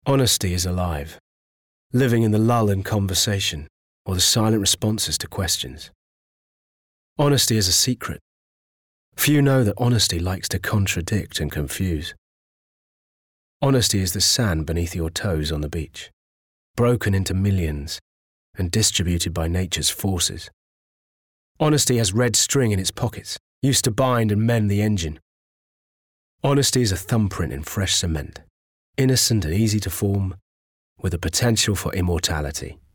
Honesty is alive, living in the lull in conversation or the silent responses to questions. Honesty is a secret. Few know that honesty likes to contradict and confuse. Honesty is the sand beneath your toes on the beach, broken into millions and distributed by nature's forces. Honesty has red string in its pockets, used to bind and mend the engine. Honesty is a thumbprint in fresh cement, innocent and easy to form, with the potential for immortality.